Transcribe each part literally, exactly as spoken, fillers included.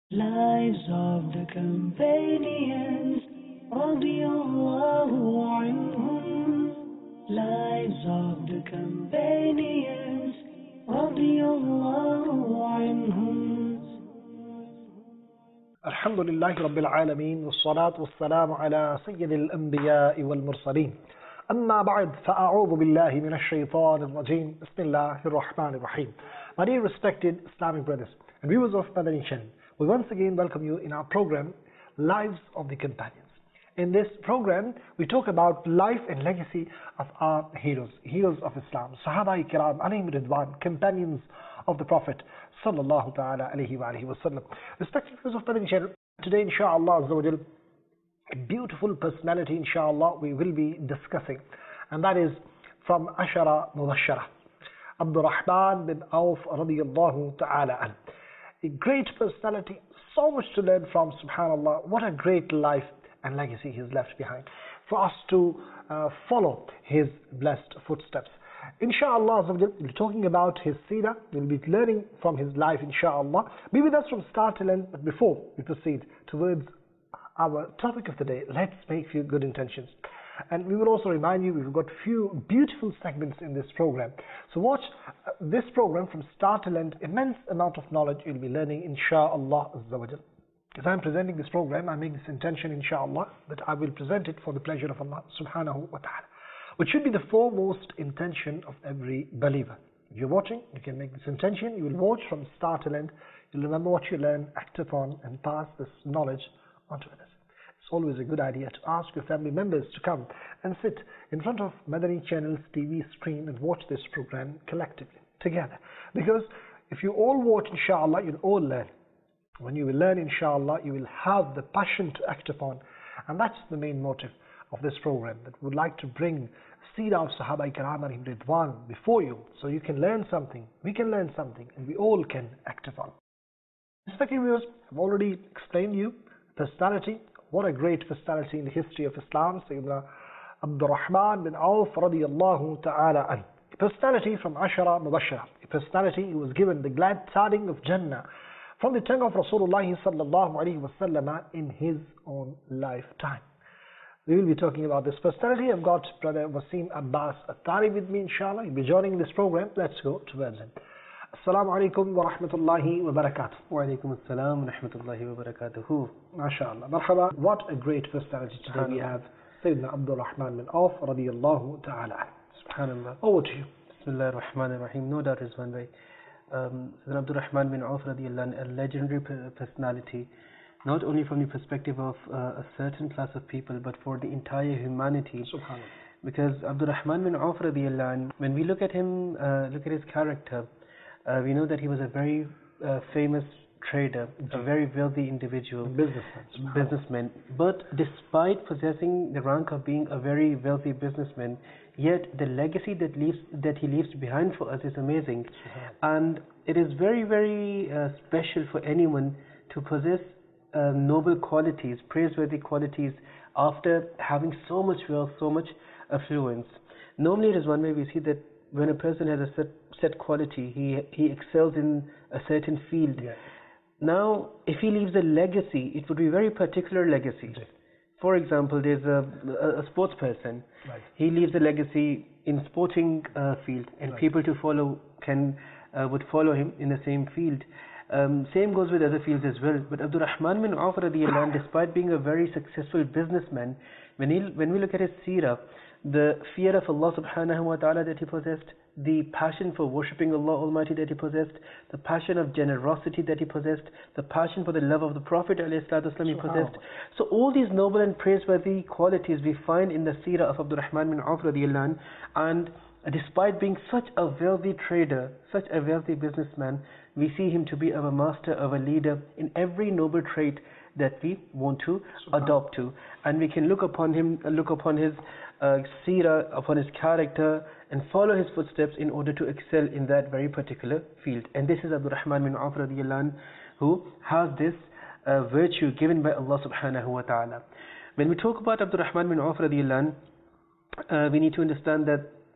Lives of the companions, radiallahu anhum. Lives of the companions, radiallahu anhum. Alhamdulillahi Rabbil Alameen, wassalatu wassalamu ala sayyidil anbiya'i wal mursaleen. Amma ba'd, fa'a'udhu billahi minash shaitanir rajeem. Bismillahir rahmanir rahim. My dear respected Islamic brothers and viewers of Madani Channel, we once again welcome you in our program, Lives of the Companions. In this program, we talk about life and legacy of our heroes, heroes of Islam, Sahaba Kiram, alayhim ridwan, companions of the Prophet, sallallahu ta'ala alayhi wa alayhi wa sallam. Respected viewers of Madani Channel, today inshaAllah azza wa jal, a beautiful personality inshaAllah we will be discussing, and that is from Ashara Mubashara, Abdul Rahman bin Auf radiyallahu ta'ala an. A great personality, so much to learn from, subhanallah. What a great life and legacy he's left behind for us to uh, follow his blessed footsteps. Inshallah, we'll be talking about his seerah. We'll be learning from his life, inshallah. Be with us from start to end. But before we proceed towards our topic of the day, let's make few good intentions. And we will also remind you, we've got few beautiful segments in this program. So watch uh, this program from start to end. Immense amount of knowledge you'll be learning, inshaAllah azza wa jal. As I'm presenting this program, I make this intention, inshaAllah, that I will present it for the pleasure of Allah subhanahu wa ta'ala, which should be the foremost intention of every believer. If you're watching, you can make this intention. You will watch from start to end. You'll remember what you learn, act upon, and pass this knowledge on to others. It's always a good idea to ask your family members to come and sit in front of Madani Channel's T V screen and watch this program collectively, together. Because if you all watch, inshallah, you'll all learn. When you will learn, inshallah, you will have the passion to act upon. And that's the main motive of this program, that we would like to bring seerah of Sahaba Kiram alayhim ridwan before you, so you can learn something, we can learn something, and we all can act upon. Respected viewers, I've already explained you personality. What a great personality in the history of Islam, Sayyidina Abdul Rahman bin Auf radiyallahu ta'ala an. A personality from Ashara Mubashara, a personality who was given the glad tidings of Jannah from the tongue of Rasulullah sallallahu alayhi wa sallam in his own lifetime. We will be talking about this personality. I've got Brother Wasim Abbas Attari with me, inshallah. He'll be joining this program. Let's go towards him. Assalamu alaikum wa rahmatullahi wa barakatuh. Wa alaikum assalam wa rahmatullahi wa barakatuhu. MashaAllah. Marhaba. What a great personality today we have. Sayyidina Abdul Rahman bin Auf radiyallahu ta'ala. Subhanallah. Over to you. Bismillah ar-Rahman ar-Rahim. No doubt is one way. Um, Sayyidina Abdul Rahman bin Auf radiyallahu an, a legendary personality, not only from the perspective of uh, a certain class of people, but for the entire humanity. Subhanallah. Because Abdul Rahman bin Auf radiyallahu an, when we look at him, uh, look at his character, Uh, we know that he was a very uh, famous trader, a very wealthy individual, businessman. businessman. But despite possessing the rank of being a very wealthy businessman, yet the legacy that leaves that he leaves behind for us is amazing, and it is very, very uh, special for anyone to possess uh, noble qualities, praiseworthy qualities, after having so much wealth, so much affluence. Normally, it is one way we see that when a person has a set, set quality, he he excels in a certain field. Yeah. Now, if he leaves a legacy, it would be a very particular legacy. Right. For example, there's a, a, a sports person. Right. He leaves a legacy in sporting uh, field, and Right. people to follow can uh, would follow him in the same field. Um, same goes with other fields as well. But Abdul Rahman bin Auf radiyallahu anh, despite being a very successful businessman, when he when we look at his seerah, the fear of Allah subhanahu wa ta'ala that he possessed, the passion for worshipping Allah Almighty that he possessed, the passion of generosity that he possessed, the passion for the love of the Prophet alayhi salatu wasalam he possessed. So all these noble and praiseworthy qualities we find in the seerah of Abdul Rahman bin Auf radiyallahu anh, and despite being such a wealthy trader, such a wealthy businessman, we see him to be a master, of a leader in every noble trait that we want to adopt to, and we can look upon him, look upon his uh, seerah, upon his character, and follow his footsteps in order to excel in that very particular field. And this is Abdul Rahman bin Auf radiyallahu anh, who has this uh, virtue given by Allah subhanahu wa ta'ala. When we talk about Abdul Rahman bin Auf radiyallahu anh, uh, we need to understand that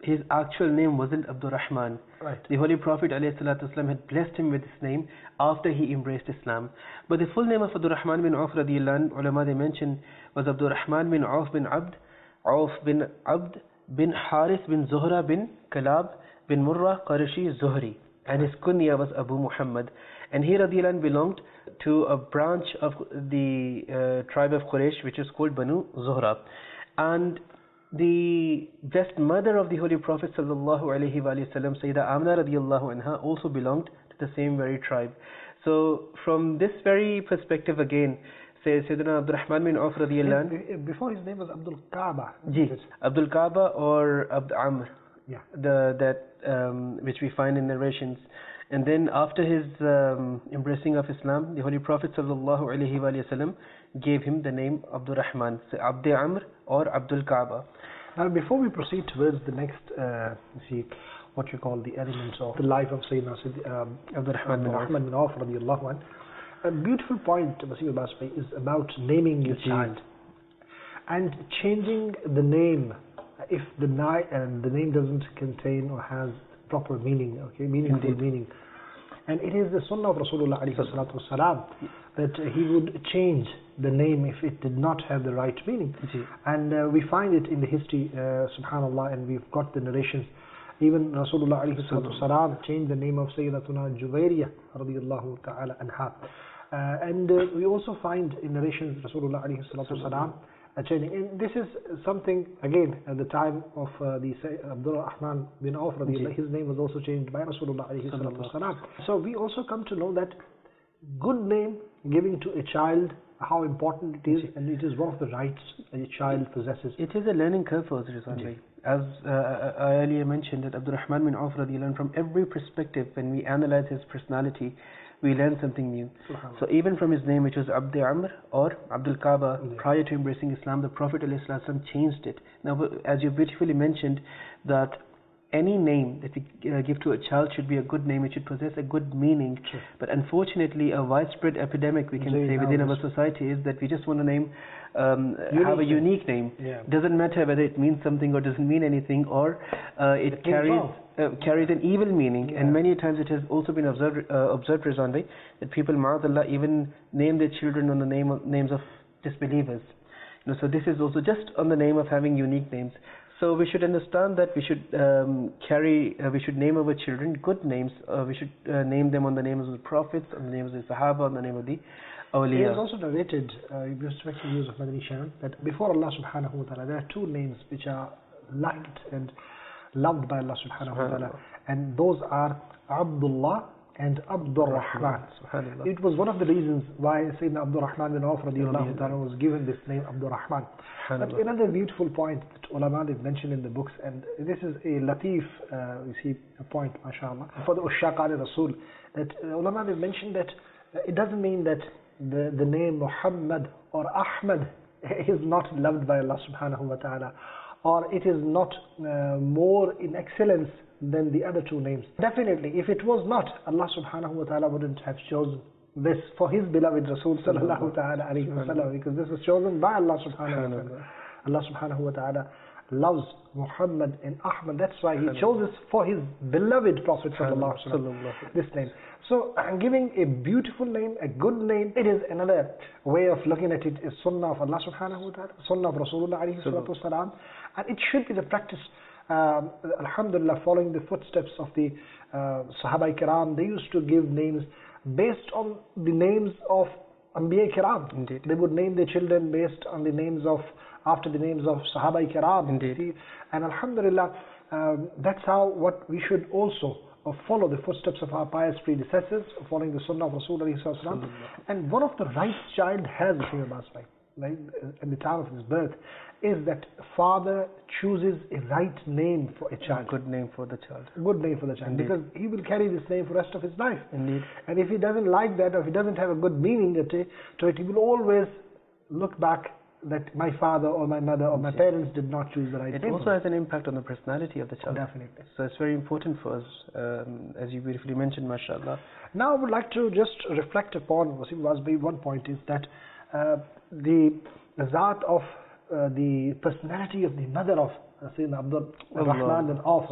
his actual name wasn't Abdur Rahman. Right. The Holy Prophet ﷺ had blessed him with this name after he embraced Islam. But the full name of Abdur Rahman bin Auf radiallahu anhu, ulama they mentioned, was Abdur Rahman bin Auf bin Abd, Auf bin Abd bin Harith bin Zuhra bin Kalab bin Murrah Qarashi Zuhri. And his kunya was Abu Muhammad. And he radiallahu anhu belonged to a branch of the uh, tribe of Quraysh which is called Banu Zuhra. And the best mother of the Holy Prophet sallallahu alaihi wasallam, Sayyidah Amna radiallahu anha, also belonged to the same very tribe. So from this very perspective again, say Sayyidina Abdul Rahman bin Auf radiallahu anhu. Before his name was Abdul Kaaba. Ji, Abdul Kaaba or Abd Amr. Yeah. The, that um, which we find in narrations. And then after his um, embracing of Islam, the Holy Prophet sallallahu alaihi wasallam gave him the name Abdur Rahman, so Abd Amr or Abdul Kaaba. Now, before we proceed towards the next, uh, see, what you call the elements of the life of Sayyidina um, Abdur Rahman bin Auf. Rahman bin Auf radiallahu anhu, a beautiful point, Wasim Basri, is about naming your Ji. child and changing the name if the, ni- and the name doesn't contain or has proper meaning, okay, meaningful Indeed. meaning. And it is the sunnah of Rasulullah alayhi salatu wasalam that uh, he would change the name if it did not have the right meaning. Ji. And uh, we find it in the history, uh, subhanallah, and we've got the narrations. Even Rasulullah alayhi salatu wasalam changed the name of Sayyidatuna Juwayriyah radiyallahu ta'ala anha. Uh, and uh, we also find in narrations Rasulullah alayhi salatu wasalam uh, changing. And this is something, again, at the time of uh, the Say- Abdul Rahman bin Auf radiyallahu, his name was also changed by Rasulullah alayhi salatu wasalam. So we also come to know that good name giving to a child, how important it is, and it is one of the rights a child possesses. It is a learning curve for us, Rizwan Bhai. As uh, I earlier mentioned, that Abdur Rahman bin Auf radiallahu anhu, from every perspective, when we analyze his personality, we learn something new. So even from his name, which was Abd Amr or Abdul Kaaba, Yeah. prior to embracing Islam, the Prophet ﷺ changed it. Now, as you beautifully mentioned, that any name that we uh, give to a child should be a good name, it should possess a good meaning. Sure. But unfortunately, a widespread epidemic, we can Indeed, say, within our nowadays. society is that we just want to name, um, Unique have a name. unique name. Yeah. Doesn't matter whether it means something or doesn't mean anything, or uh, it It means carries wrong. uh, carries an evil meaning. Yeah. And many times it has also been observed, uh, observed Rizwan Bhai, that people, ma'adallah, even name their children on the name of, names of disbelievers. You know, so this is also just on the name of having unique names. So we should understand that we should um, carry, uh, we should name our children good names. Uh, we should uh, name them on the names of the prophets, on the names of the Sahaba, on the name of the It awliya. is also narrated, uh, in respect to the use of Madani Sharon, that before Allah subhanahu wa ta'ala, there are two names which are liked and loved by Allah subhanahu wa ta'ala, and those are Abdullah and Abdur Rahman. Subhanallah. It was one of the reasons why Sayyidina Abdur Rahman bin Auf radiallahu ta'ala was given this name Abdur Rahman. But Subhanallah. another beautiful point that ulama have mentioned in the books, and this is a latif, uh, you see, a point, mashallah, for the Ushaq al-Rasul, that uh, ulama have mentioned that uh, it doesn't mean that the, the name Muhammad or Ahmad is not loved by Allah subhanahu wa ta'ala, or it is not uh, more in excellence than the other two names. Definitely, if it was not, Allah subhanahu wa ta'ala wouldn't have chosen this for his beloved Rasul sallallahu ta'ala alayhi wa sallam, because this was chosen by Allah subhanahu wa ta'ala. Allah subhanahu wa ta'ala loves Muhammad and Ahmad, that's why he chose this for his beloved Prophet sallallahu alaihi wasallam, this name. So uh, giving a beautiful name, a good name, it is another way of looking at it, is sunnah of Allah subhanahu wa ta'ala, sunnah of Rasulullah alayhi salatu wasalam, and it should be the practice. Um, alhamdulillah, following the footsteps of the uh, Sahaba Kiram, they used to give names based on the names of Anbiya Kiram. Indeed. They would name their children based on the names of, after the names of Sahaba Kiram. Indeed. See? And alhamdulillah, um, that's how what we should also uh, follow the footsteps of our pious predecessors, following the sunnah of Rasulullah. And one of the rights child has, right, at the time of his birth, is that father chooses a right name for a child. Good name for the child. Good name for the child. Indeed. Because he will carry this name for the rest of his life. Indeed. And if he doesn't like that, or if he doesn't have a good meaning to it, he will always look back that my father or my mother or my parents did not choose the right It name. also has an impact on the personality of the child. Definitely. So it's very important for us, um, as you beautifully mentioned, mashallah. Now I would like to just reflect upon, Wasim Wazbi, one point is that uh, the Zat of uh, the personality of the mother of uh, Sayyidina Abdul Rahman bin Auf.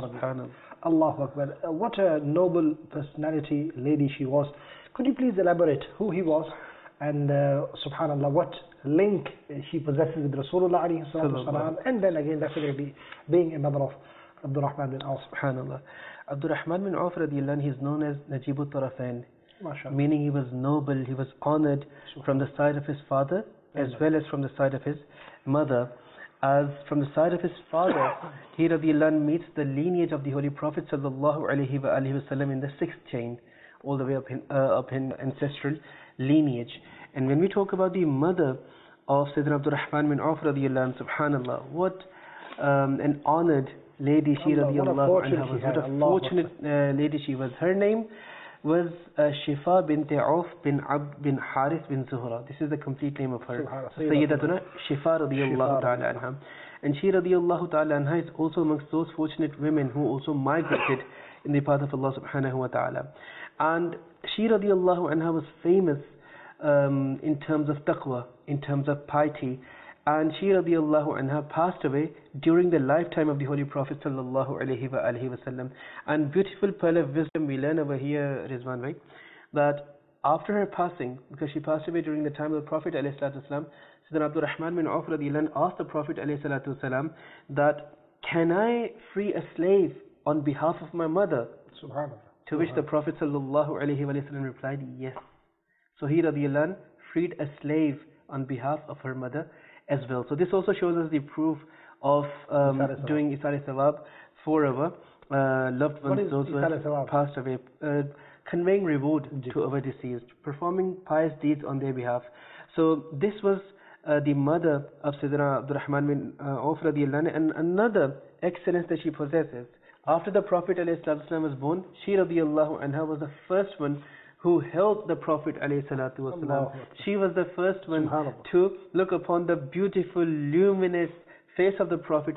Allahu Akbar. Uh, what a noble personality lady she was. Could you please elaborate who he was and uh, subhanallah what link she possesses with Rasulullah alayhi salatu wasalam, and then again definitely being a mother of Abdul Rahman bin Auf. Subhanallah. Abdul Rahman bin Auf radiyallahu anhu, he is known as Najibut Tarafain, MashaAllah. meaning he was noble, he was honored from the side of his father as well as from the side of his mother. As from the side of his father, he radiyallahu anhu meets the lineage of the Holy Prophet sallallahu alayhi wa alihi wasallam in the sixth chain, all the way up in, uh, up in ancestral lineage. And when we talk about the mother of Sayyidina Abdul Rahman bin Auf radiyallahu anhu, subhanallah, what um, an honored lady she radiyallahu anha was. What a fortunate uh, lady she was. Her name was uh, Shifa bint Auf bin Abd bin Harith bin Zuhra. This is the complete name of her. Sayyidatuna Shifa radiyallahu ta'ala anha. And she radiyallahu ta'ala anha is also amongst those fortunate women who also migrated in the path of Allah subhanahu wa ta'ala. And she radiyallahu anha was famous um, in terms of taqwa, in terms of piety. And she radiyallahu anha passed away during the lifetime of the Holy Prophet sallallahu alayhi wa alihi wasallam. And beautiful pearl of wisdom we learn over here, Rizwan bhai, that after her passing, because she passed away during the time of the Prophet alayhi salatu wasalam, Sayyidina Abdul Rahman bin Auf radiyallahu anhu asked the Prophet alayhi salatu wasalam that, can I free a slave on behalf of my mother? Subhanallah. To which the Prophet sallallahu alayhi wa sallam replied, yes. So he radiyallahu anhu freed a slave on behalf of her mother as well. So this also shows us the proof of um, doing Isar Sawab for our uh, loved ones, those who have passed away, uh, conveying reward to our deceased, performing pious deeds on their behalf. So this was uh, the mother of Sayyidina Abdul Rahman bin uh, Auf radiyallahu anhu, and another excellence that she possesses. After the Prophet ﷺ was born, she radiyallahu anha was the first one who held the Prophet ﷺ. She was the first one to look upon the beautiful, luminous face of the Prophet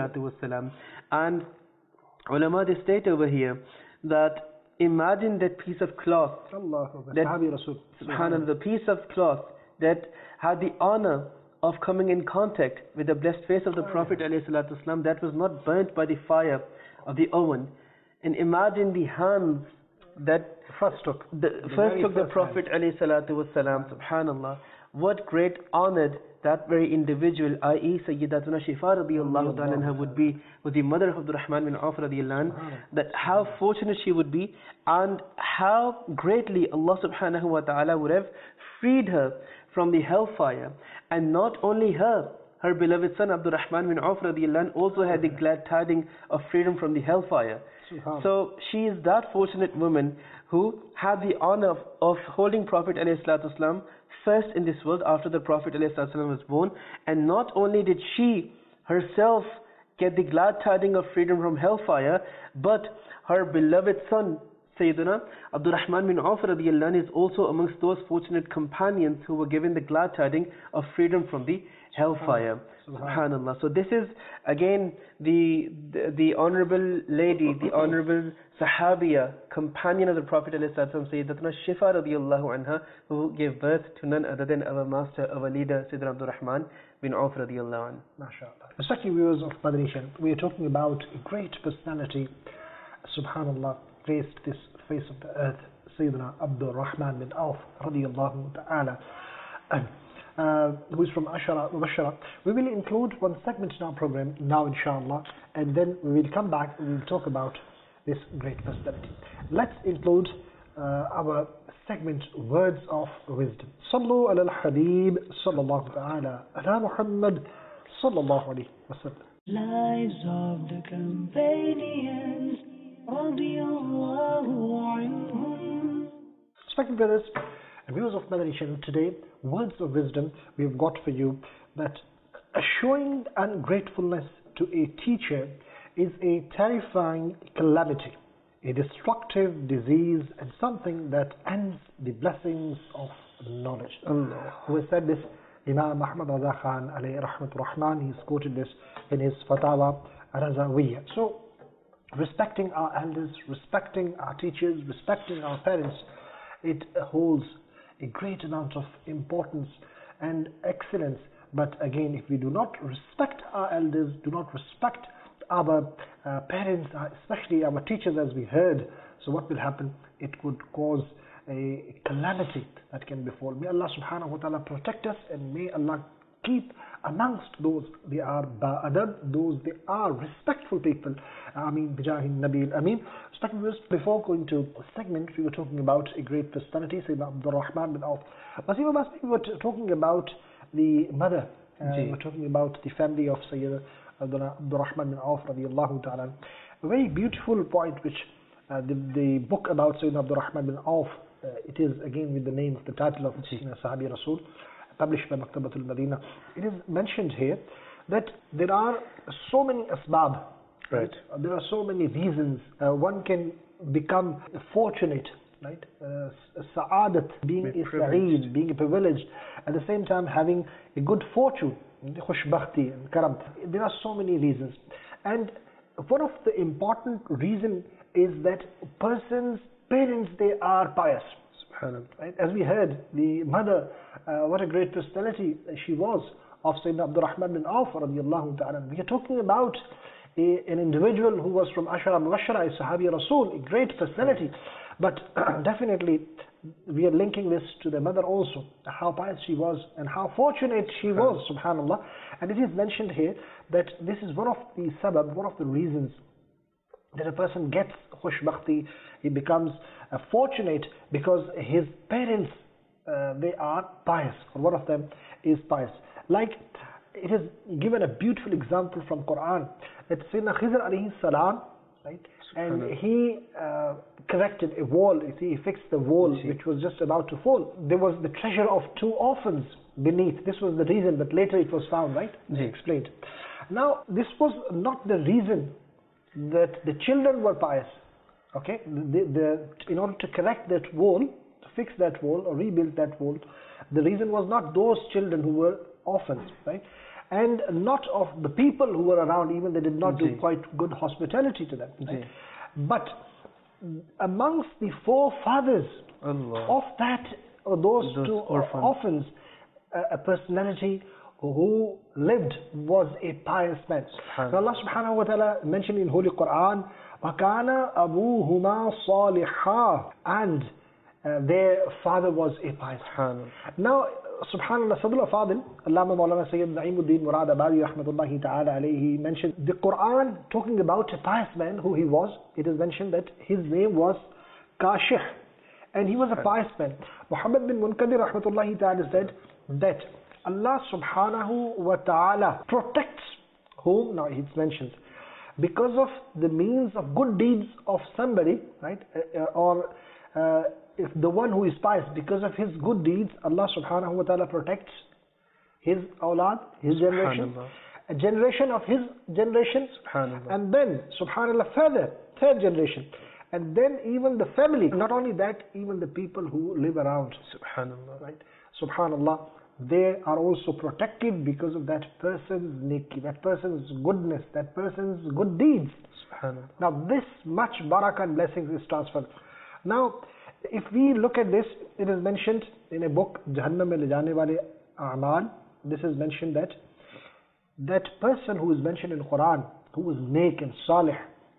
ﷺ. And ulama, they state over here that imagine that piece of cloth, that, subhanallah, the piece of cloth that had the honor of coming in contact with the blessed face of the Prophet ﷺ, that was not burnt by the fire of the oven. And imagine the hands that first took the, the first took the Prophet ﷺ, subhanallah. What great honored that very individual, that is Sayyidatuna Shifa radiyallahu ta'ala anha, would be with the mother of Abdul Rahman bin Auf radiyallahu anhu, that how fortunate she would be and how greatly Allah subhanahu wa ta'ala would have freed her from the hellfire. And not only her, her beloved son Abdul Rahman bin Auf radiyallahu anhu also had the glad tidings of freedom from the hellfire. So she is that fortunate woman who had the honor of, of holding Prophet ﷺ first in this world after the Prophet ﷺ was born. And not only did she herself get the glad tidings of freedom from hellfire, but her beloved son Sayyidina Abdul Rahman bin Auf radiyallahu anhu is also amongst those fortunate companions who were given the glad tidings of freedom from the hellfire. Subhanallah. So this is again the, the the honorable lady, the honorable Sahabiya, companion of the Prophet ﷺ, Sayyidatuna Shifa radiyallahu anha, who gave birth to none other than our master, our leader, Sayyidina Abdul Rahman bin Auf radiyallahu anhu. MashaAllah. Respected viewers of Madani, we are talking about a great personality, subhanallah, graced this face of the earth, Sayyidina Abdul Rahman bin Auf radiyallahu ta'ala. And Uh, who is from Ashara Mubashara. We will include one segment in our program now, inshallah, and then we will come back and we will talk about this great personality. Let's include uh, our segment, Words of Wisdom. Sallu ala al-Habib sallallahu ta'ala ala Muhammad sallallahu alayhi wa sallam. Lives of the companions, radiyallahu anhum. Respected brothers and viewers of Madani Channel, today, words of wisdom we have got for you, that showing ungratefulness to a teacher is a terrifying calamity, a destructive disease, and something that ends the blessings of knowledge. Allah. Who has said this? Imam Ahmad Raza Khan alayhi rahmatur rahman. He's quoted this in his Fatawa Razawiyya. So, respecting our elders, respecting our teachers, respecting our parents, it holds a great amount of importance and excellence But again, if we do not respect our elders, do not respect our uh, parents, uh, especially our teachers, as we heard, so what will happen? It would cause a calamity that can befall. May Allah subhanahu wa ta'ala protect us, and may Allah keep amongst those they are ba'adab, those they are respectful people. Ameen, bijahin nabil, ameen. Before going to the segment, we were talking about a great personality, Sayyidina Abdul Rahman bin Auf. But we were talking about the mother, uh, we were talking about the family of Sayyidina Abdul Rahman bin Auf radiallahu ta'ala. A very beautiful point which uh, the, the book about Sayyidina Abdul Rahman bin Auf, uh, it is again with the name of the title of you know, Sahabi Rasul, published by Maktabatul Madina. It is mentioned here that there are so many asbab, right? There are so many reasons uh, one can become fortunate, right? Uh, sa'adat, being a sa'id, being a privileged, at the same time having a good fortune, khushbakhti and karam. There are so many reasons, and one of the important reason is that person's parents, they are pious. Right? As we heard, the mother, uh, what a great personality she was of Sayyidina Abdul Rahman bin Auf radiallahu ta'ala. We are talking about a, an individual who was from Ashara Mubashara, a Sahabi Rasul, a great personality. But definitely we are linking this to the mother also, how pious she was and how fortunate she was, subhanallah. And it is mentioned here that this is one of the sabab, one of the reasons that a person gets khushbakhti, he becomes uh, fortunate because his parents, uh, they are pious, or one of them is pious. Like, it is given a beautiful example from Quran, that Sayyidina Khidr alayhi salam, right, and he uh, corrected a wall, you see, he fixed the wall which was just about to fall. There was the treasure of two orphans beneath. This was the reason, but later it was found, right? He explained. Now, this was not the reason that the children were pious. Okay, the, the, in order to correct that wall, to fix that wall or rebuild that wall, the reason was not those children who were orphans, right? And not of the people who were around, even they did not do quite good hospitality to them. Right? But amongst the four fathers Allah. Of that, or those, those two orphans, orphans a, a personality who lived was a pious man. So Allah subhanahu wa ta'ala mentioned in Holy Quran, وَكَانَ أَبُوهُمَا صَالِحًا, and uh, their father was a pious man. Now, subhanallah, Sadullah Fadil, Allama Maulana Sayyid Na'imuddin Murad Abadi rahmatullahi ta'ala alayhi, mentioned the Quran talking about a pious man who he was. It is mentioned that his name was Kashih, and he was a pious man. Muhammad bin Munkadir rahmatullahi ta'ala said that Allah subhanahu wa ta'ala protects whom, now it mentions, because of the means of good deeds of somebody, right, uh, or uh, if the one who is pious, because of his good deeds, Allah subhanahu wa ta'ala protects his awlad, his generation, a generation of his generation, and then, subhanallah, further, third generation, and then even the family. Not only that, even the people who live around, subhanallah, right, subhanallah, they are also protected because of that person's neki, that person's goodness, that person's good deeds. Now this much barakah and blessings is transferred. Now if we look at this, it is mentioned in a book, Jahannam mein le jaane wale a'mal. This is mentioned that that person who is mentioned in Quran, who was neek and salih,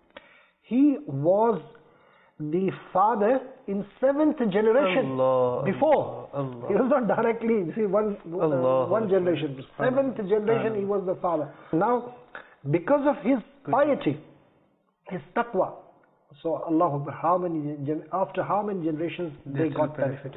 he was the father in seventh generation. Allah, before. Allah. He was not directly, see, one, uh, one generation. Seventh generation he was the father. Now, because of his piety, his taqwa, so Allah, how many, after how many generations they this got benefited.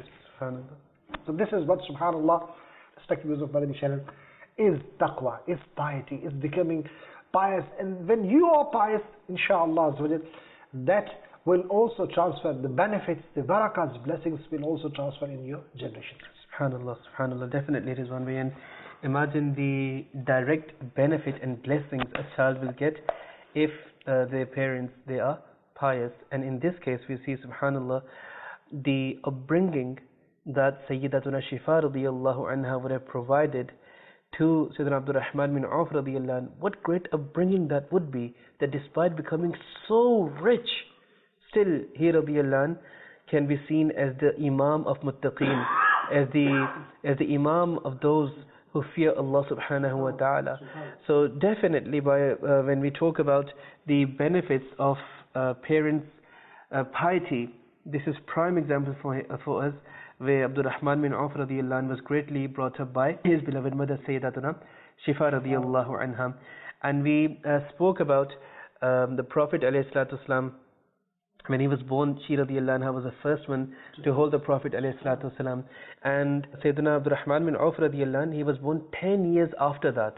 So this is what, subhanallah, respected viewers of Madani channel, is taqwa, is piety, is becoming pious. And when you are pious, inshallah, that will also transfer the benefits, the barakahs, blessings will also transfer in your generation. Subhanallah, subhanallah, definitely it is one way. And imagine the direct benefit and blessings a child will get if uh, their parents, they are pious. And in this case we see, subhanallah, the upbringing that Sayyidatuna Shifa radiyallahu anha would have provided to Sayyidina Abdul Rahman bin Auf radiyallahu anhu. What great upbringing that would be, that despite becoming so rich, still he radiyallahu anhu can be seen as the Imam of Muttaqeen, as the as the Imam of those who fear Allah subhanahu wa ta'ala. So definitely by uh, when we talk about the benefits of uh, parents' uh, piety, this is prime example for, uh, for us, where Abdul Rahman bin Auf radiallahu anh was greatly brought up by his beloved mother Sayyidatuna Shifa radiallahu anha. And we uh, spoke about um, the Prophet alayhi salatu wasalam. When he was born, she radiallahu anha was the first one to hold the Prophet alayhi salatu wasalam. And Sayyidina Abdul Rahman bin Auf radiallahu anh, he was born ten years after that.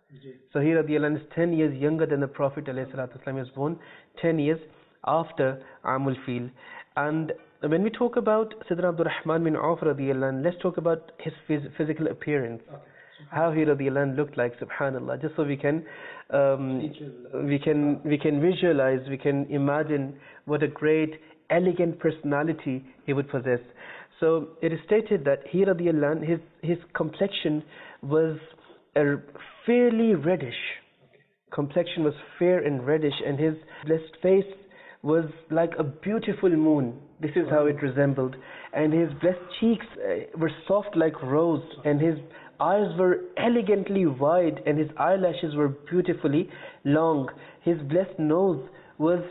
So he radiallahu anh is ten years younger than the Prophet alayhi salatu wasalam. He was born ten years after Amul Fil. And when we talk about Sayyidina Abdul Rahman bin Auf radiallahu anh, let's talk about his phys physical appearance. Okay. How he radiallahu anh looked like, subhanallah, just so we can um, we can we can visualize, we can imagine what a great elegant personality he would possess. So it is stated that he radiallahu anh, his his complexion was a fairly reddish. Complexion was fair and reddish, and his blessed face was like a beautiful moon. This is how it resembled. And his blessed cheeks uh, were soft like rose, and his eyes were elegantly wide, and his eyelashes were beautifully long. His blessed nose was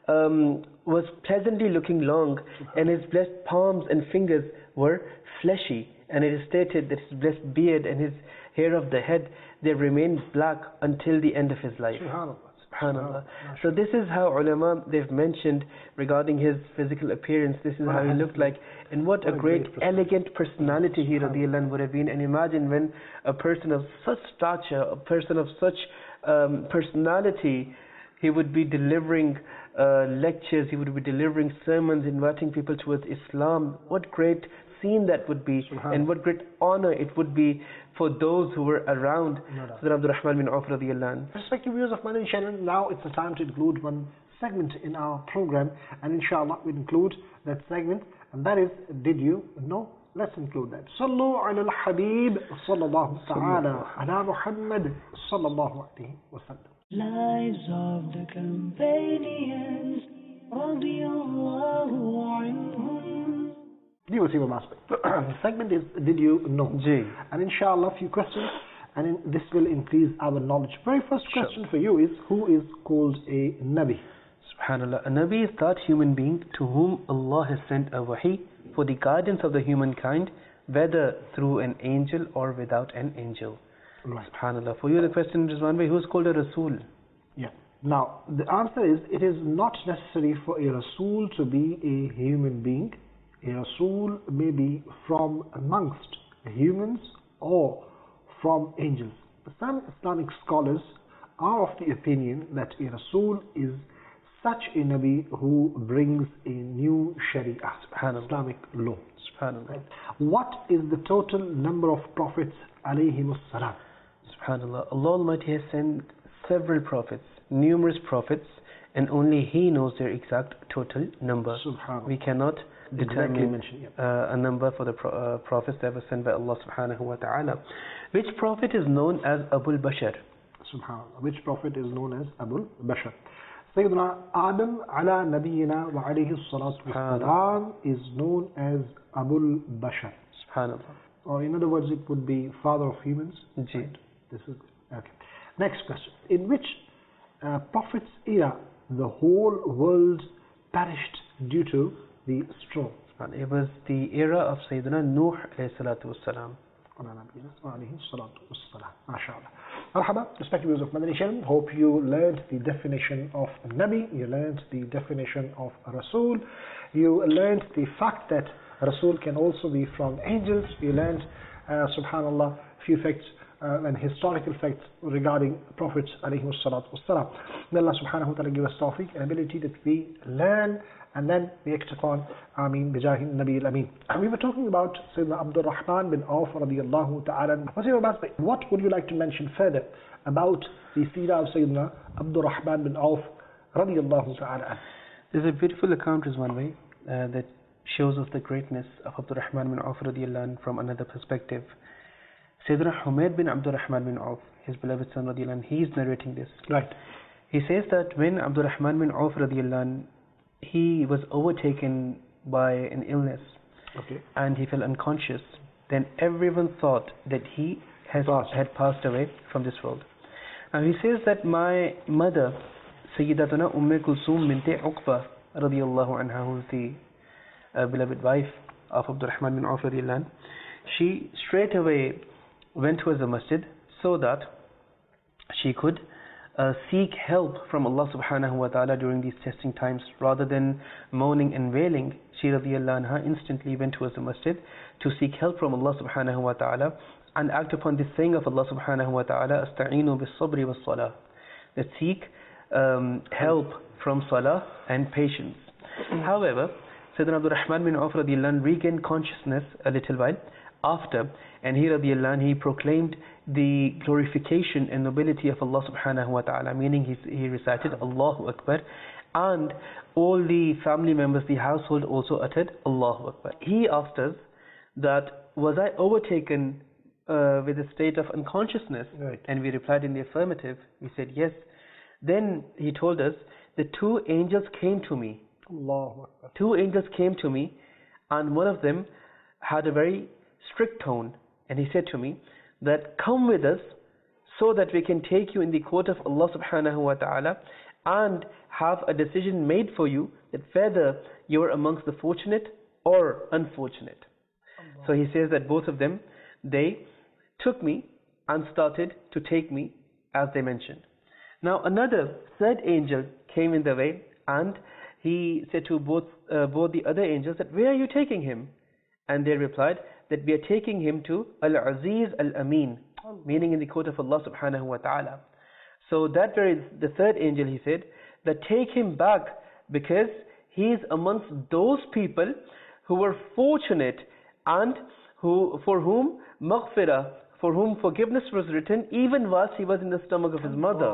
um, was pleasantly looking long, and his blessed palms and fingers were fleshy. And it is stated that his blessed beard and his hair of the head, they remained black until the end of his life. SubhanAllah. So this is how ulama, they've mentioned regarding his physical appearance. This is how he looked like, and what a great elegant personality he radiallahu anh would have been. And imagine when a person of such stature, a person of such um, personality, he would be delivering uh, lectures, he would be delivering sermons, inviting people towards Islam. What great scene that would be, and what great honor it would be for those who were around Sayyidina Abdul Rahman bin Auf radiallahu anh. Respective viewers of Madani channel, now it's the time to include one segment in our program, and inshallah we'll include that segment, and that is, did you know? Let's include that. Sallu ala al-Habib sallallahu ta'ala ala Muhammad sallallahu alayhi wa sallam. Lives of the companions, radiyallahu anhum. You will see what aspect. The segment is, did you know? Jee. And inshallah, a few questions, and in, this will increase our knowledge. Very first question sure. for you is, who is called a Nabi? SubhanAllah. A Nabi is that human being to whom Allah has sent a wahi for the guidance of the humankind, whether through an angel or without an angel. Right. SubhanAllah. For you the question is one way, who is called a Rasul? Yeah. Now, the answer is, it is not necessary for a Rasul to be a human being. A Rasul may be from amongst humans or from angels. Some Islamic scholars are of the opinion that a Rasul is such a Nabi who brings a new Sharia, Islamic law. Right? What is the total number of prophets alayhimus salam? SubhanAllah. Allah Almighty has sent several prophets, numerous prophets, and only He knows their exact total number. We cannot determine exactly uh, a number for the pro uh, prophets that were sent by Allah subhanahu wa ta'ala. Which prophet is known as Abul Bashar? Subhanallah. Which prophet is known as Abul Bashar? Sayyidina Adam ala nabiyyina wa alayhi salatu wassalam is known as Abul Bashar. Subhanallah. Or in other words, it would be father of humans. Right? This is okay. Next question. In which uh, prophet's era the whole world perished due to the storm? It was the era of Sayyidina Nuh alayhi salatu wassalam. MashaAllah. Marhaba, respected viewers of Madani channel, hope you learned the definition of Nabi, you learned the definition of Rasul, you learned the fact that Rasul can also be from angels, you learned, uh, subhanallah, few facts uh, and historical facts regarding Prophets alayhi salatu wassalam. May Allah subhanahu wa ta'ala give us tawfiq and ability that we learn and then we act upon. Ameen. Bijahi Nabi al-Amin. We were talking about Sayyidina Abdul Rahman bin Auf radiyallahu ta'ala. What would you like to mention further about the seerah of Sayyidina Abdul Rahman bin Auf radiyallahu ta'ala? There's a beautiful account is one way uh, that shows us the greatness of Abdul Rahman bin Auf radiyallahu anhu from another perspective. Sayyidina Humayd bin Abdul Rahman bin Auf, his beloved son radiyallahu anhu, he is narrating this. Right. He says that when Abdul Rahman bin Auf radiyallahu anhu, he was overtaken by an illness, okay, and he fell unconscious, then everyone thought that he has had passed away from this world. And he says that my mother, Sayyidatuna Umm Kulsum bint Uqba radiyallahu anha, who is the uh, beloved wife of Abdurrahman bin Auf radiyallahu anhu, she straight away went towards the masjid so that she could uh, seek help from Allah subhanahu wa ta'ala during these testing times. Rather than moaning and wailing, she radiyallahu anha instantly went towards the masjid to seek help from Allah subhanahu wa ta'ala and act upon this saying of Allah subhanahu wa ta'ala, Asta'inu bis sabri was salah, that seek um, help from salah and patience. However, Sayyidina Abdul Rahman bin Auf radiyallahu anhu regained consciousness a little while after, and he radiyallahu anhu, he proclaimed the glorification and nobility of Allah subhanahu wa ta'ala, meaning he, he recited Allahu Akbar, and all the family members, the household also uttered Allahu Akbar. He asked us that, was I overtaken uh, with a state of unconsciousness? Right. And we replied in the affirmative. We said yes. Then he told us, the two angels came to me. Allahu Akbar. Two angels came to me, and one of them had a very strict tone, and he said to me that, come with us so that we can take you in the court of Allah subhanahu wa ta'ala and have a decision made for you that whether you are amongst the fortunate or unfortunate. Allah. So he says that both of them, they took me and started to take me as they mentioned. Now another third angel came in the way, and he said to both uh, both the other angels that, where are you taking him? And they replied that we are taking him to Al-Aziz Al-Amin, meaning in the court of Allah subhanahu wa ta'ala. So that very, the third angel, he said, that take him back because he is amongst those people who were fortunate and who for whom maghfirah, for whom forgiveness was written even whilst he was in the stomach of his mother.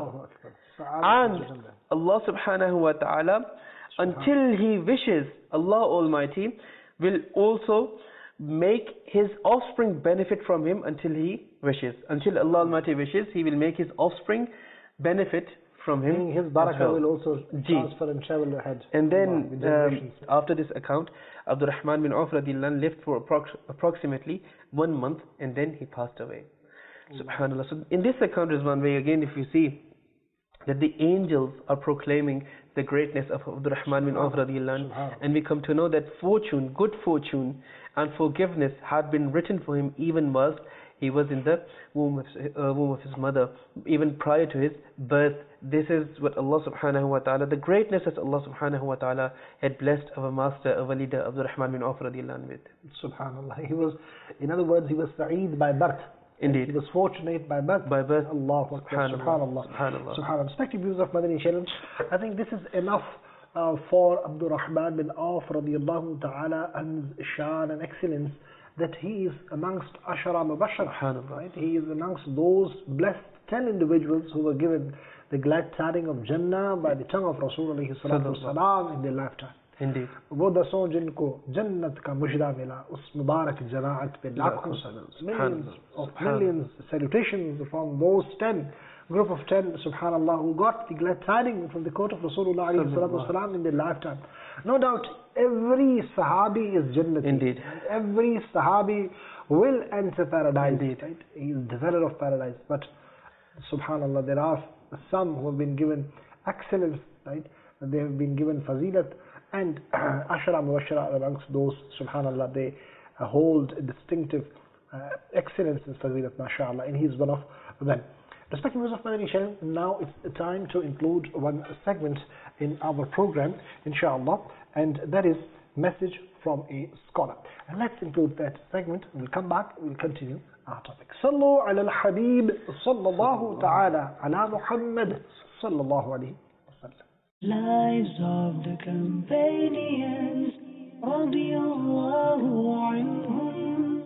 And Allah subhanahu wa ta'ala, until he wishes, Allah Almighty will also make his offspring benefit from him until he wishes. Until Allah Almighty wishes, he will make his offspring benefit from him. His barakah well. will also transfer and travel ahead. And then um, after this account, Abdul Rahman bin Auf radiyallahu anhu lived for approx approximately one month, and then he passed away. Mm. Subhanallah. So in this account is one way, again, if you see that the angels are proclaiming the greatness of Abdul Rahman bin Auf radiyallahu anhu, and we come to know that fortune, good fortune and forgiveness had been written for him even whilst he was in the womb of, uh, womb of his mother, even prior to his birth. This is what Allah subhanahu wa ta'ala, the greatness that Allah subhanahu wa ta'ala had blessed our master, our leader, Abdul Rahman bin Auf radiyallahu anhu with. Subhanallah. He was, in other words, he was Sa'id by birth. Indeed. He was fortunate by birth. By birth. Allahu Akbar. Subhanallah. Subhanallah. Subhanallah. Respected viewers of Madani channel, I think this is enough uh, for Abdul Rahman bin Auf radiyallahu ta'ala and shan and excellence, that he is amongst Ashara Mubashara. Right? He is amongst those blessed ten individuals who were given the glad tidings of Jannah by the tongue of Rasul alayhi salatu wasalam in their lifetime. Indeed. वो दसों जिनको जन्नत का मुजरा मिला उस मुबारक जमाअत पे लाखों millions of millions salutations from those ten group of ten, subhanallah, who got the glad tidings from the court of Rasulullah alayhi salatu wasalam in their lifetime. No doubt every sahabi is Jannati. Indeed. Every sahabi will enter paradise. Indeed. Right? He is the dweller of paradise. But subhanallah, there are some who have been given excellence, right? They have been given fazilat, and Ashara Mubashara amongst those, subhanallah, they uh, hold a distinctive uh, excellence in fazilat, mashallah, and he is one of them. Respected viewers of Madani channel, now it's time to include one segment in our program, inshallah, and that is message from a scholar. And let's include that segment. We'll come back, we'll continue our topic. Sallu ala al-Habib, sallallahu ta'ala ala Muhammad, sallallahu alayhi wa sallam. Lives of the companions, radiyallahu anhum.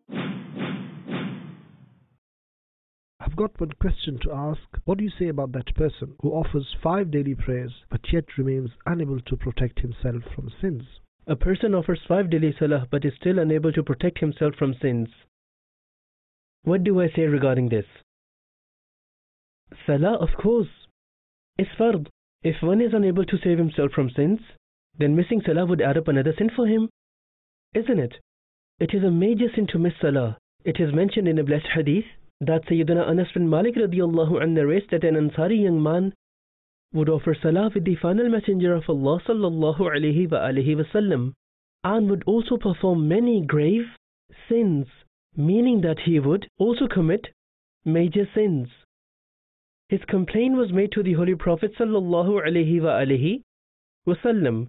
I've got one question to ask. What do you say about that person who offers five daily prayers but yet remains unable to protect himself from sins? A person offers five daily salah but is still unable to protect himself from sins. What do I say regarding this? Salah, of course, is fard. If one is unable to save himself from sins, then missing salah would add up another sin for him, isn't it? It is a major sin to miss salah. It is mentioned in a blessed hadith that Sayyidina Anas bin Malik radiallahu anhu narrates that an Ansari young man would offer salah with the final messenger of Allah sallallahu alayhi wa alihi wasallam, and would also perform many grave sins, meaning that he would also commit major sins. His complaint was made to the Holy Prophet sallallahu alayhi wa alihi wasallam.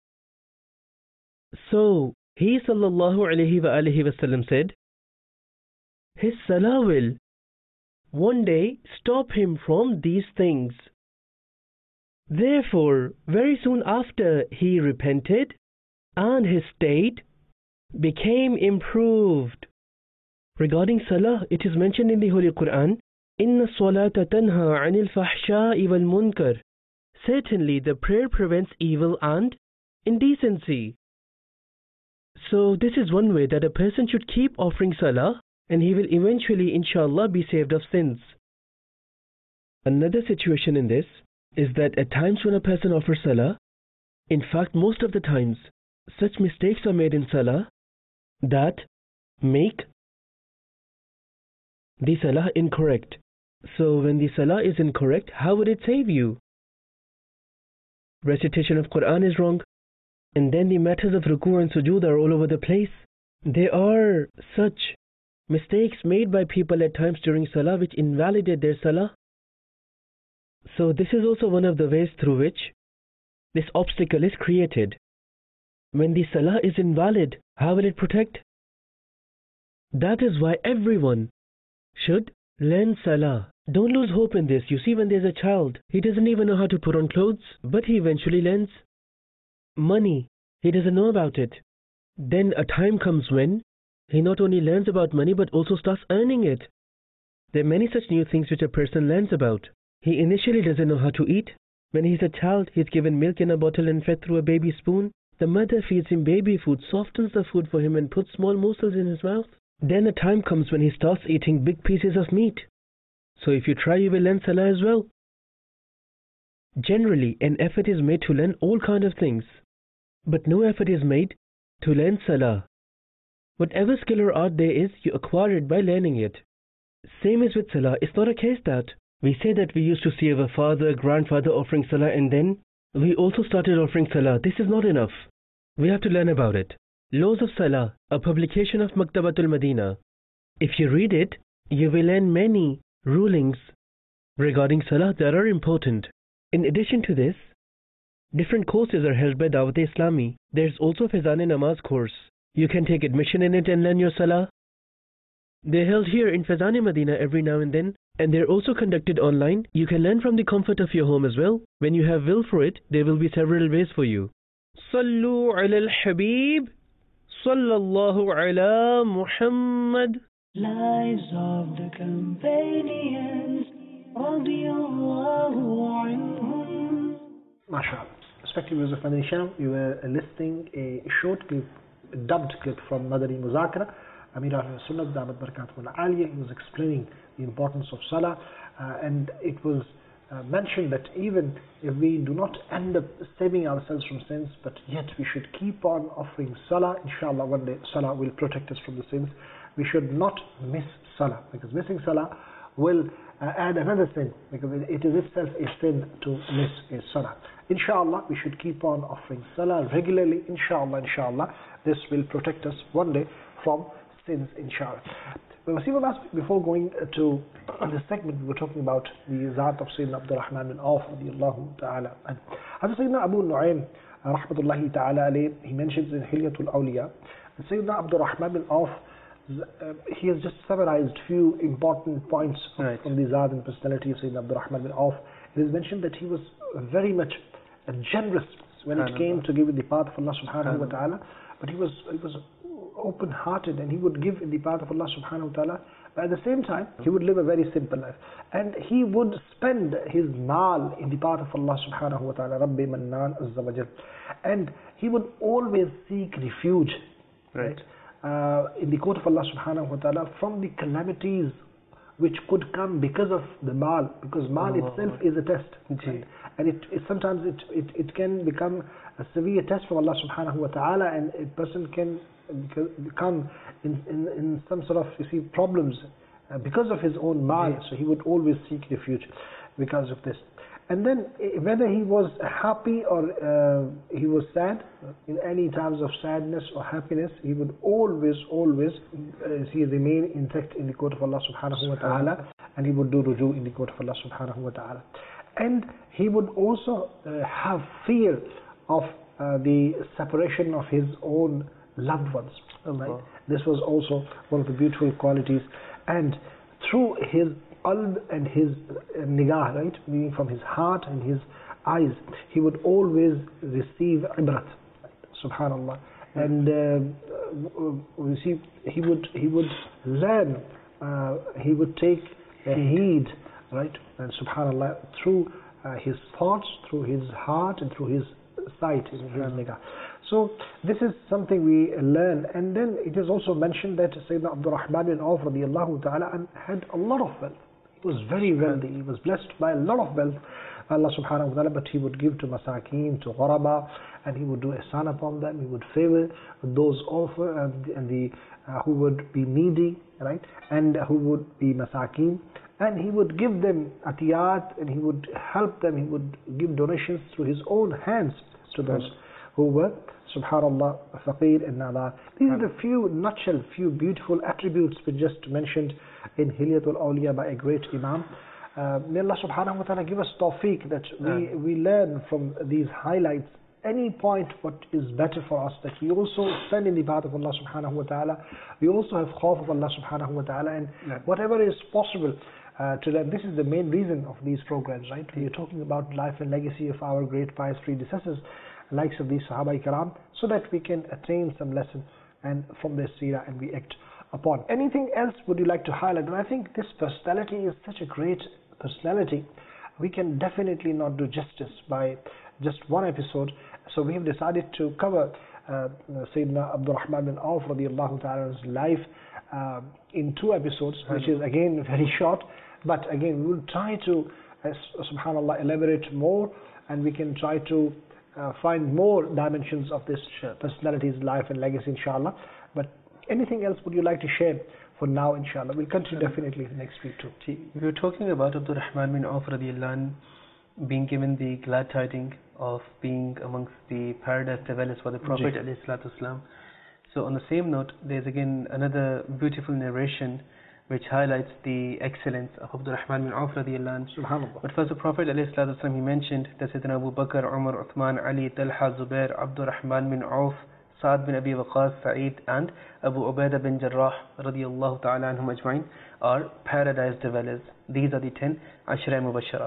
So he sallallahu alayhi wa alihi wasallam said, his salah will one day stop him from these things. Therefore, very soon after he repented, and his state became improved. Regarding salah, it is mentioned in the Holy Quran, Inna salata tanha anil fahsha'i wal munkar. Certainly the prayer prevents evil and indecency. So this is one way that a person should keep offering salah, and he will eventually inshallah be saved of sins. Another situation in this is that at times when a person offers salah, in fact most of the times, such mistakes are made in salah that make the salah incorrect. So when the salah is incorrect, how would it save you? Recitation of Quran is wrong, and then the matters of ruku and sujood are all over the place. There are such mistakes made by people at times during salah which invalidate their salah. So this is also one of the ways through which this obstacle is created. When the salah is invalid, how will it protect? That is why everyone should learn salah. Don't lose hope in this. You see, when there's a child, he doesn't even know how to put on clothes, but he eventually learns. Money, he doesn't know about it. Then a time comes when he not only learns about money but also starts earning it. There are many such new things which a person learns about. He initially doesn't know how to eat. When he's a child, he's given milk in a bottle and fed through a baby spoon. The mother feeds him baby food, softens the food for him and puts small morsels in his mouth. Then a time comes when he starts eating big pieces of meat. So if you try, you will learn salah as well. Generally, an effort is made to learn all kinds of things, but no effort is made to learn salah. Whatever skill or art there is, you acquire it by learning it. Same is with salah. It's not a case that we say that we used to see our father, grandfather offering salah and then we also started offering salah. This is not enough. We have to learn about it. Laws of Salah, a publication of Maktabatul Madina. If you read it, you will learn many rulings regarding Salah that are important. In addition to this, different courses are held by Dawat Islami. There's also Faizan-e-Namaz course. You can take admission in it and learn your Salah. They're held here in Faizan-e-Madina every now and then, and they're also conducted online. You can learn from the comfort of your home as well. When you have will for it, there will be several ways for you. Sallu ala al-Habib, sallallahu ala Muhammad. Lives of the companions, radiyallahu anhum. MashaAllah. Respected viewers of Madani Channel, we were listening a short clip, a dubbed clip from Madani Muzakara. Amir al-Sunnah, Damat Barakatuh al-Aliyah, he was explaining the importance of Salah, uh, and it was uh, mentioned that even if we do not end up saving ourselves from sins, but yet we should keep on offering Salah, inshallah one day Salah will protect us from the sins. We should not miss Salah, because missing Salah will uh, add another sin, because it, it is itself a sin to miss a Salah. Inshallah, we should keep on offering Salah regularly. Inshallah, inshallah, this will protect us one day from sins, inshallah. But before going to the segment, we were talking about the Zat of Sayyidina Abdul Rahman bin Auf radiyallahu ta'ala. And Sayyidina Abu Nu'aym rahmatullahi ta'ala alayhi, he mentions in Hilyatul Awliya that Sayyidina Abdul Rahman bin Auf, uh, he has just summarized few important points right. from the Zat and personality of Sayyidina Abdul Rahman bin Auf. It is mentioned that he was very much generous when it came to give in the path of Allah subhanahu wa ta'ala, but he was, he was open-hearted and he would give in the path of Allah subhanahu wa ta'ala, but at the same time he would live a very simple life, and he would spend his mal in the path of Allah subhanahu wa ta'ala, Rabbi Mannan Azza wa Jal, and he would always seek refuge right, uh, in the court of Allah subhanahu wa ta'ala from the calamities which could come because of the mal, because mal oh, itself is a test, right? And it, it sometimes it, it, it can become a severe test from Allah subhanahu wa ta'ala, and a person can become in, in, in some sort of, you see, problems uh, because of his own mal, Yes. so he would always seek refuge because of this. And then eh, whether he was happy or uh, he was sad, in any times of sadness or happiness, he would always, always uh, he remain intact in the court of Allah subhanahu wa ta'ala, and he would do ruju in the court of Allah subhanahu wa ta'ala. And he would also uh, have fear of uh, the separation of his own loved ones. Right? This was also one of the beautiful qualities. And through his qalb and his uh, nigah, right, meaning from his heart and his eyes, he would always receive ibrat. Subhanallah. And uh, you see, he would he would learn, uh, he would take a heed, right? And subhanallah, through uh, his thoughts, through his heart, and through his sight, his nigah. So this is something we learn. And then it is also mentioned that Sayyidina Abdul Rahman bin Auf radiallahu ta'ala had a lot of wealth. He was very wealthy. He was blessed by a lot of wealth, Allah subhanahu wa ta'ala, but he would give to masakeen, to ghuraba, and he would do ihsan upon them. He would favor those offer and, and the uh, who would be needy, right, and who would be masakeen, and he would give them atiyat, and he would help them. He would give donations through his own hands to those who were, subhanallah, faqir and nadar. These are the few, nutshell, few beautiful attributes we just mentioned in Hilyatul Awliya by a great Imam. Uh, may Allah subhanahu wa ta'ala give us tawfiq that we, we learn from these highlights any point what is better for us, that we also spend in the path of Allah subhanahu wa ta'ala. We also have khawf of Allah subhanahu wa ta'ala, and yeah. whatever is possible uh, to them. This is the main reason of these programs, right? We are talking about life and legacy of our great pious predecessors, likes of these Sahaba Ikram, so that we can attain some lesson and from their seerah and we act upon. Anything else would you like to highlight? And I think this personality is such a great personality, we can definitely not do justice by just one episode. So we have decided to cover uh, Sayyidina Abdul Rahman bin Auf radiallahu ta'ala's life uh, in two episodes, which is again very short, but again we will try to uh, subhanallah elaborate more, and we can try to uh, find more dimensions of this personality's life and legacy, inshallah. But anything else would you like to share for now, inshallah? We'll continue definitely next week too. We were talking about Abdul Rahman bin Auf radiallahu anh being given the glad tidings of being amongst the paradise dwellers for the Prophet alayhi salatu wasalam. So on the same note, there's again another beautiful narration which highlights the excellence of Abdul Rahman bin Auf radiallahu anh. Subhanallah. But first the Prophet alayhi salatu wasalam, he mentioned that Sayyidina Abu Bakr, Umar, Uthman, Ali, Talha, Zubair, Abdul Rahman bin Auf, Saad bin Abi Waqas, Sa'id, and Abu Ubaidah bin Jarrah radiallahu ta'ala anhum ajma'in are paradise dwellers. These are the ten Ashra Mubashara.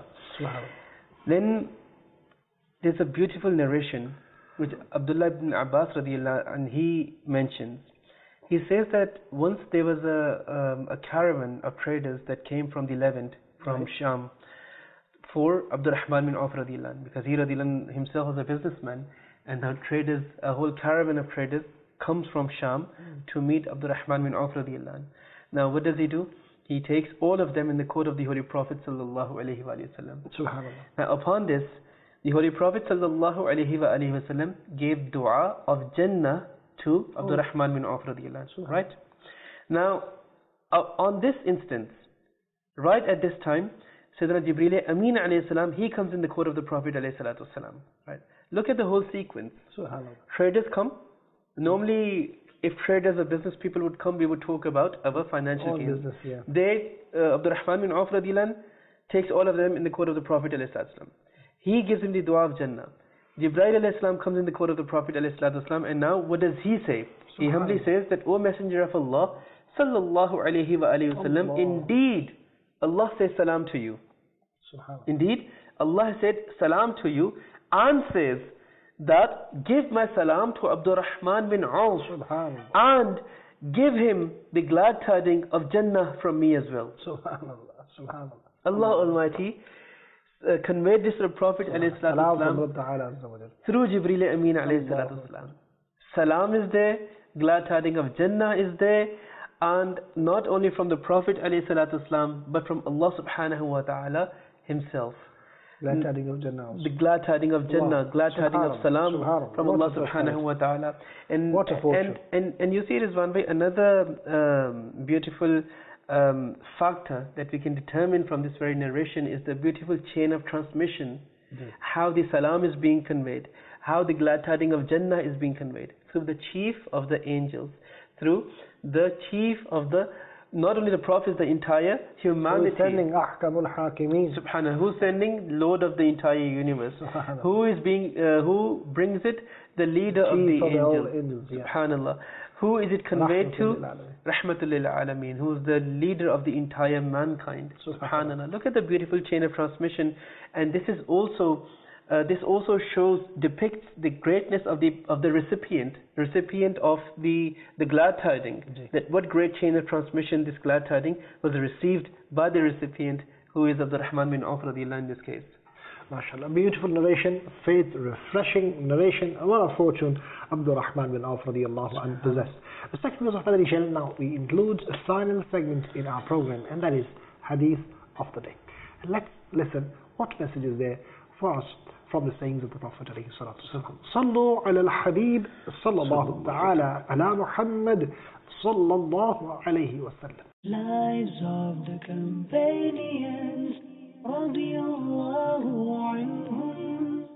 Then there's a beautiful narration which Abdullah ibn Abbas radiallahu and he mentions. He says that once there was a um, a caravan of traders that came from the Levant, from right. Sham, for Abdul Rahman bin Auf radiallahu, because he radiallahu himself was a businessman, and the traders, a whole caravan of traders comes from Sham mm. to meet Abdul Rahman bin Auf radiallahu. Now what does he do? He takes all of them in the court of the Holy Prophet sallallahu alaihi wasallam. Subhanallah. Now upon this, the Holy Prophet sallallahu alaihi wasallam gave dua of Jannah to oh. Abdul Rahman bin Auf radiallahu. Right? Now, uh, on this instance, right at this time, Sayyidina Jibreel Amin alayhi salam, he comes in the court of the Prophet alayhi salatu wasalam. Right? Look at the whole sequence. Subhanallah. Traders come. Normally, if traders or business people would come, we would talk about our financial all gains. Business, yeah. They, uh, Abdul Rahman bin Auf radiallahu takes all of them in the court of the Prophet alayhi salatu. He gives him the dua of Jannah. Jibreel alayhi salam comes in the court of the Prophet alayhi salatu, and now what does he say? He humbly says that, O Messenger of Allah sallallahu alayhi wa alayhi wa sallam, indeed Allah says salam to you. Indeed Allah said salam to you, and says that give my salam to Abdul Rahman bin Auf and give him the glad tidings of Jannah from me as well. Subhanallah. Subhanallah. Allah Almighty uh, conveyed this to the Prophet alayhi salatu through Jibreel Amin alayhi salatu wasalam. Salam is there, glad tidings of Jannah is there, and not only from the Prophet alayhi salatu wasalam, but from Allah subhanahu wa ta'ala himself. Glad tidings of Jannah. The glad tidings of Jannah, Allah. Glad tidings of Salam from what Allah subhanahu wa ta'ala. And, what a fortune. And, and, and you see it is one way, another um, beautiful um, factor that we can determine from this very narration is the beautiful chain of transmission, mm-hmm. how the salam is being conveyed, how the glad tidings of Jannah is being conveyed through the chief of the angels, through the chief of the, not only the prophets, the entire humanity. Who's sending Ahkamul Hakimin? Subhanallah. Who's sending Lord of the entire universe? Who is being, uh, who brings it? The leader the of the of angels. The angels yeah. Subhanallah. Who is it conveyed to? Rahmatul lil Alameen. Who is the leader of the entire mankind? Subhanallah. Look at the beautiful chain of transmission, and this is also. Uh, this also shows, depicts the greatness of the of the recipient, recipient of the the glad tiding. Mm-hmm. That what great chain of transmission this glad tiding was received by the recipient, who is Abdul Rahman bin Auf radiallahu in this case. MashaAllah, beautiful narration, faith, refreshing narration. What a fortune Abdul Rahman bin Auf radiallahu anhu possessed. The second verse of Qadr Shell now we include a final segment in our program, and that is Hadith of the Day. And let's listen what message is there for us from the sayings of the Prophet alayhi salatu wasalam. Sallu ala al-Habib sallallahu ta'ala ala Muhammad sallallahu alayhi wa sallam. Lives of the companions radiyallahu anhum.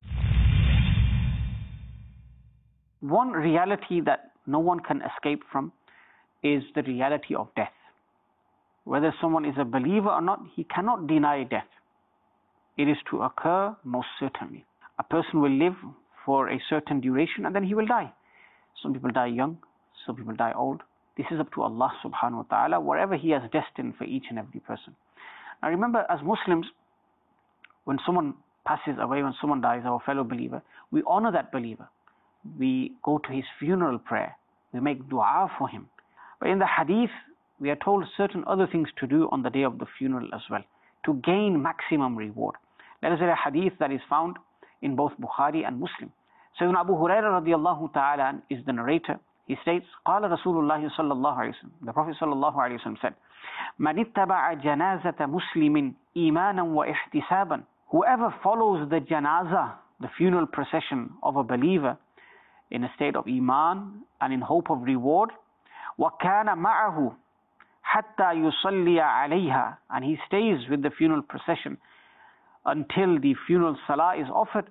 One reality that no one can escape from is the reality of death. Whether someone is a believer or not, he cannot deny death. It is to occur most certainly. A person will live for a certain duration and then he will die. Some people die young, some people die old. This is up to Allah subhanahu wa ta'ala, whatever He has destined for each and every person. Now remember, as Muslims, when someone passes away, when someone dies, our fellow believer, we honor that believer. We go to his funeral prayer. We make dua for him. But in the hadith, we are told certain other things to do on the day of the funeral as well, to gain maximum reward. There is a hadith that is found in both Bukhari and Muslim. Sayyidina Abu Hurairah radiallahu ta'ala is the narrator. He states, قال رسول الله صلى الله عليه وسلم, the Prophet صلى الله عليه وسلم said, من اتبع جنازة مسلم إيمانا واحتسابا. Whoever follows the janazah, the funeral procession of a believer in a state of iman and in hope of reward, وكان معه حتى يصلي عليها, and he stays with the funeral procession until the funeral salah is offered,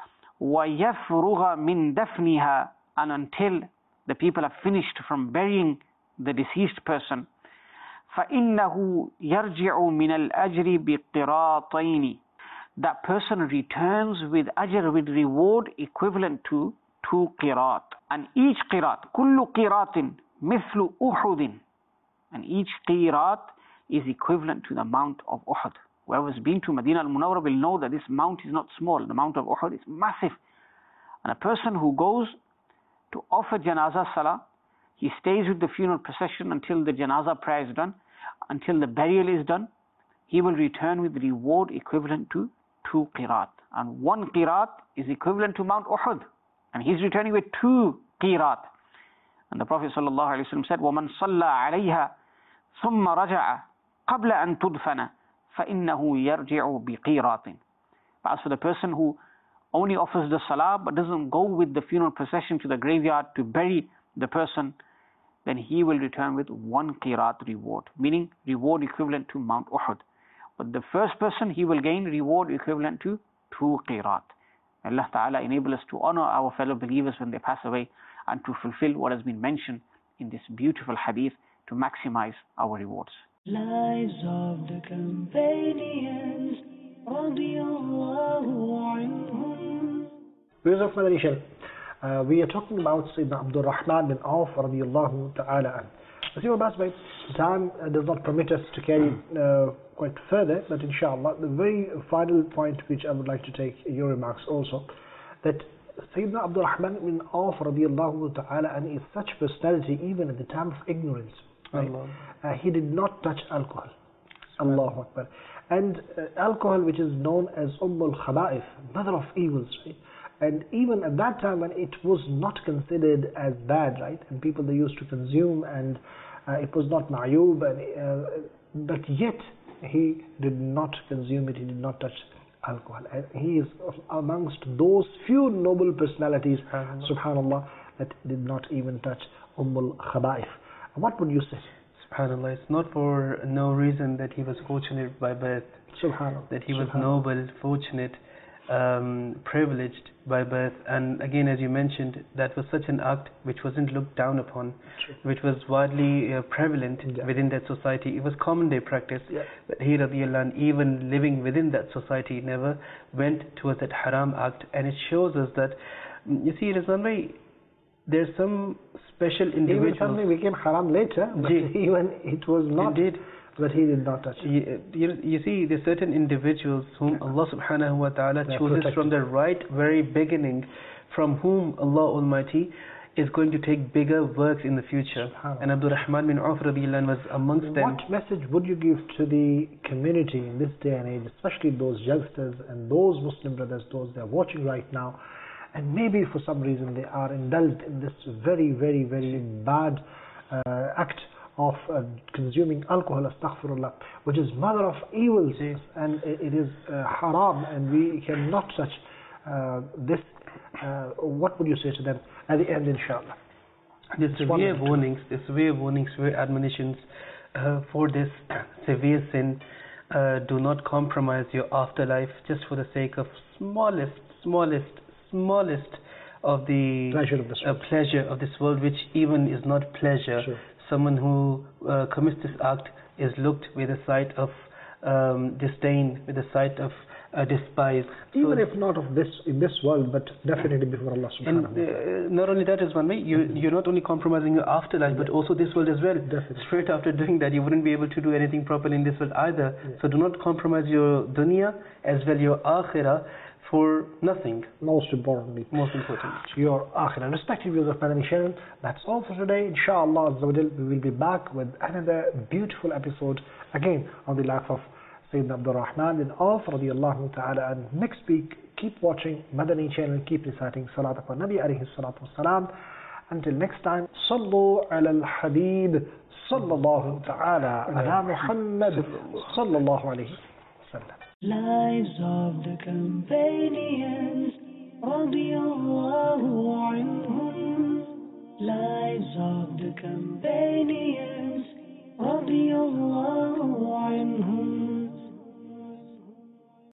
ويفرغ من دفنها, and until the people have finished from burying the deceased person, فإنه يرجع من الأجر بقراطين. That person returns with ajr, with reward equivalent to two qirat. And each qirat, كل قراط مثل أحد, and each qirat is equivalent to the mount of Uhud. Whoever has been to Medina al-Munawwara will know that this mount is not small. The mount of Uhud is massive. And a person who goes to offer janazah salah, he stays with the funeral procession until the janazah prayer is done, until the burial is done. He will return with reward equivalent to two qirat. And one qirat is equivalent to Mount Uhud. And he's returning with two qirat. And the Prophet ﷺ said, وَمَنْ صَلَّى عَلَيْهَا ثُمَّ رَجَعَ قَبْلَ أَن تُدْفَنَ فَإِنَّهُ يَرْجِعُ بِقِيرَاتٍ. But as for the person who only offers the salah but doesn't go with the funeral procession to the graveyard to bury the person, then he will return with one qirat reward, meaning reward equivalent to Mount Uhud. But the first person, he will gain reward equivalent to two qirat. Allah Ta'ala enable us to honor our fellow believers when they pass away and to fulfill what has been mentioned in this beautiful hadith to maximize our rewards. Lives of the companions radiyallahu anhum. Viewers of Qadr Shell, uh, we are talking about Sayyidina Abdul Rahman bin Auf radiyallahu ta'ala an. As you know, by time uh, does not permit us to carry uh, quite further, but inshallah, the very final point which I would like to take your remarks also, that Sayyidina Abdul Rahman bin Auf radiyallahu ta'ala an is such personality even at the time of ignorance. Right? Uh, he did not touch alcohol. Allahu Akbar. And uh, alcohol, which is known as Ummul Khaba'ith, mother of evils, right? And even at that time when it was not considered as bad, right? And people they used to consume, and uh, it was not ma'yub, and, uh, but yet he did not consume it, he did not touch alcohol. And he is amongst those few noble personalities, subhanallah, that did not even touch Ummul Khaba'ith. What would you say? SubhanAllah, it's not for no reason that he was fortunate by birth, Subhanallah. that he was Subhanallah. noble, fortunate, um, privileged by birth. And again, as you mentioned, that was such an act which wasn't looked down upon, True. which was widely uh, prevalent Yeah. within that society. It was common day practice. Yeah. But he, radiallahu anh, even living within that society, never went towards that haram act. And it shows us that, mm, you see, Rizwan bhai, there's some special Even individuals. something became haram later, but Ji. even it was not, Indeed. but he did not touch it. You, you, you see, there's certain individuals whom Allah subhanahu wa ta'ala They're chooses protected. from the right very beginning, from whom Allah Almighty is going to take bigger works in the future. Subhanallah. And Abdul Rahman bin Auf radiallahu anh was amongst them. What message would you give to the community in this day and age, especially those youngsters and those Muslim brothers, those that are watching right now, and maybe for some reason they are indulged in this very, very, very bad uh, act of uh, consuming alcohol, astaghfirullah, which is mother of evils, Ji. and i- it is uh, haram, and we cannot touch uh, this. Uh, what would you say to them at the end, inshallah? There's It's one severe of the two. warnings, there's severe warnings, severe admonitions uh, for this severe sin. Uh, do not compromise your afterlife just for the sake of smallest, smallest, smallest of the Pleasure of this uh, world. pleasure of this world, which even is not pleasure. Sure. Someone who uh, commits this act is looked with a sight of um, disdain, with a sight of uh, despise. Even So- if not of this in this world, but definitely before Allah and subhanahu wa ta'ala. uh, not only that is one way, you, you're not only compromising your afterlife, but also this world as well. Definitely. Straight after doing that, you wouldn't be able to do anything properly in this world either. Yeah. So do not compromise your dunya as well your akhirah for nothing, Most importantly, most important. your akhirah. Respected viewers of Madani channel, that's all for today. Inshallah, Azza wa Jal, we will be back with another beautiful episode again on the life of Sayyidina Abdul Rahman bin Auf radiyallahu ta'ala. And next week, keep watching Madani channel, keep reciting Salat upon Nabi alayhi salatu wassalam. Until next time, Sallu ala al-Habib sallallahu ta'ala ala Muhammad sallallahu alayhi wa sallam. Lives of the companions, radiyallahu anhum. Lives of the companions, radiyallahu anhum.